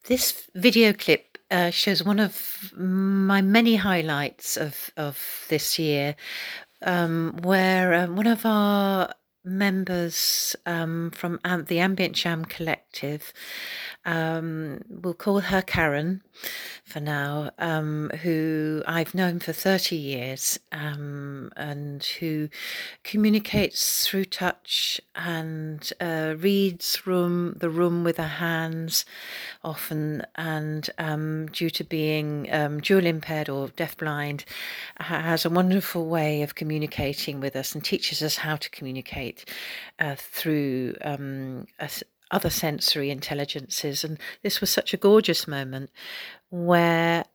This video clip shows one of my many highlights of this year, where one of our members from the Ambient Jam Collective, we'll call her Karen for now, who I've known for 30 years, and who communicates through touch and reads the room with her hands often, and due to being dual impaired or deafblind, has a wonderful way of communicating with us and teaches us how to communicate through other sensory intelligences. And this was such a gorgeous moment where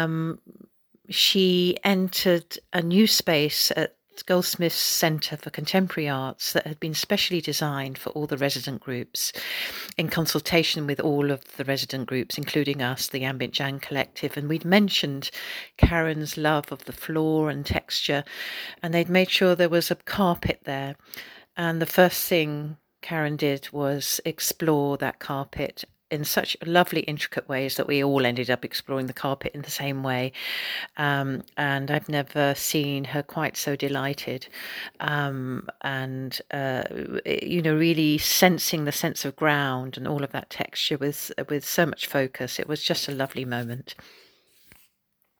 she entered a new space at Goldsmiths Centre for Contemporary Arts that had been specially designed for all the resident groups, in consultation with all of the resident groups, including us, the Ambient Jam Collective. And we'd mentioned Karen's love of the floor and texture, and they'd made sure there was a carpet there. And the first thing Karen did was explore that carpet in such lovely, intricate ways that we all ended up exploring the carpet in the same way. And I've never seen her quite so delighted. Really sensing the sense of ground and all of that texture with so much focus. It was just a lovely moment.